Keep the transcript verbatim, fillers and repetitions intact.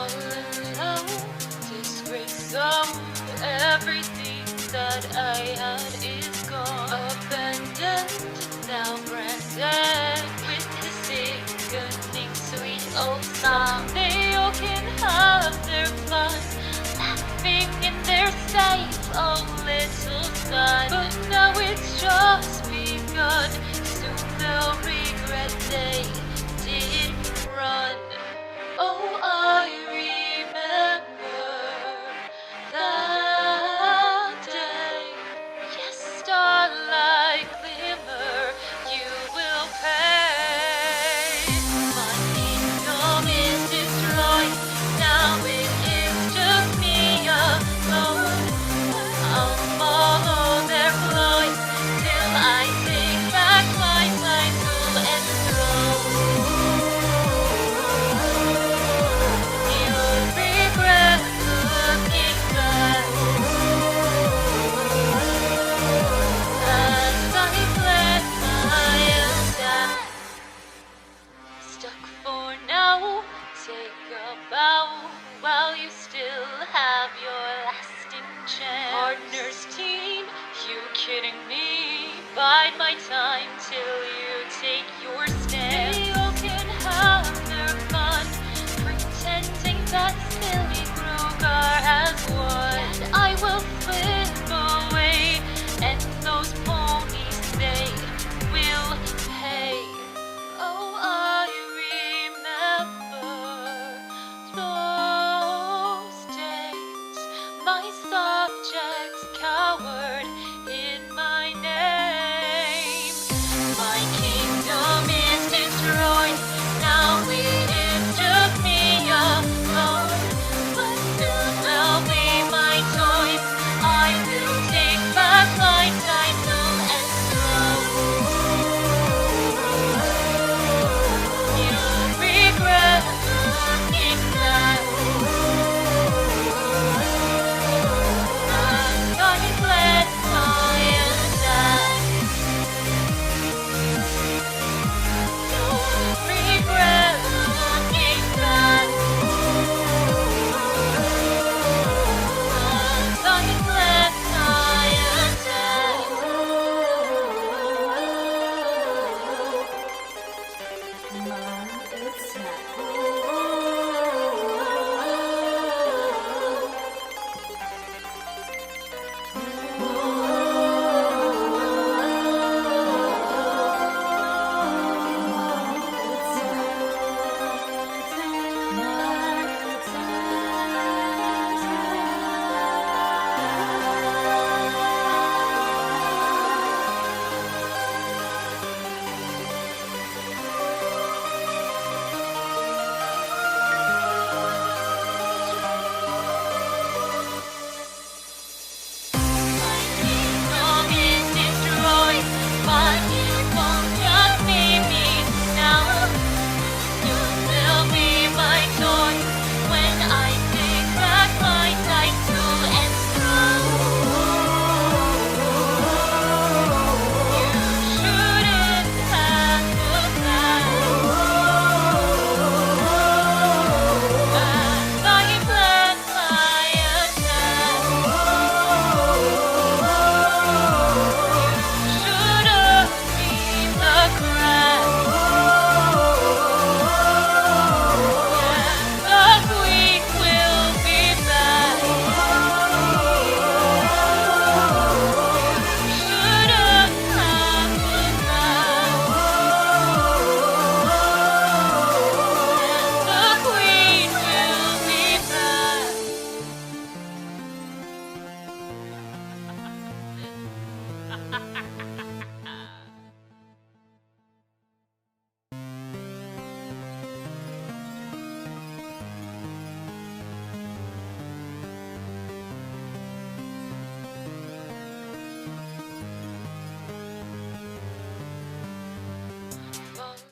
fallen low, disgrace of everything that I had is gone. Abandoned, now branded with the sickening sweet old song. They all can have their fun, laughing in their safe old little fun. But now it's just begun, soon they'll regret they didn't run. Oh, I remember that day. Yes, starlight glimmer, you will pay. My kingdom is destroyed, now it is just me alone. I'll follow their ploys till I take back my title and throne. You'll regret looking back as I fled my attack. Stuck for now, take a bow while you still have your lasting chance. Partners team, you kidding me? Bide my time till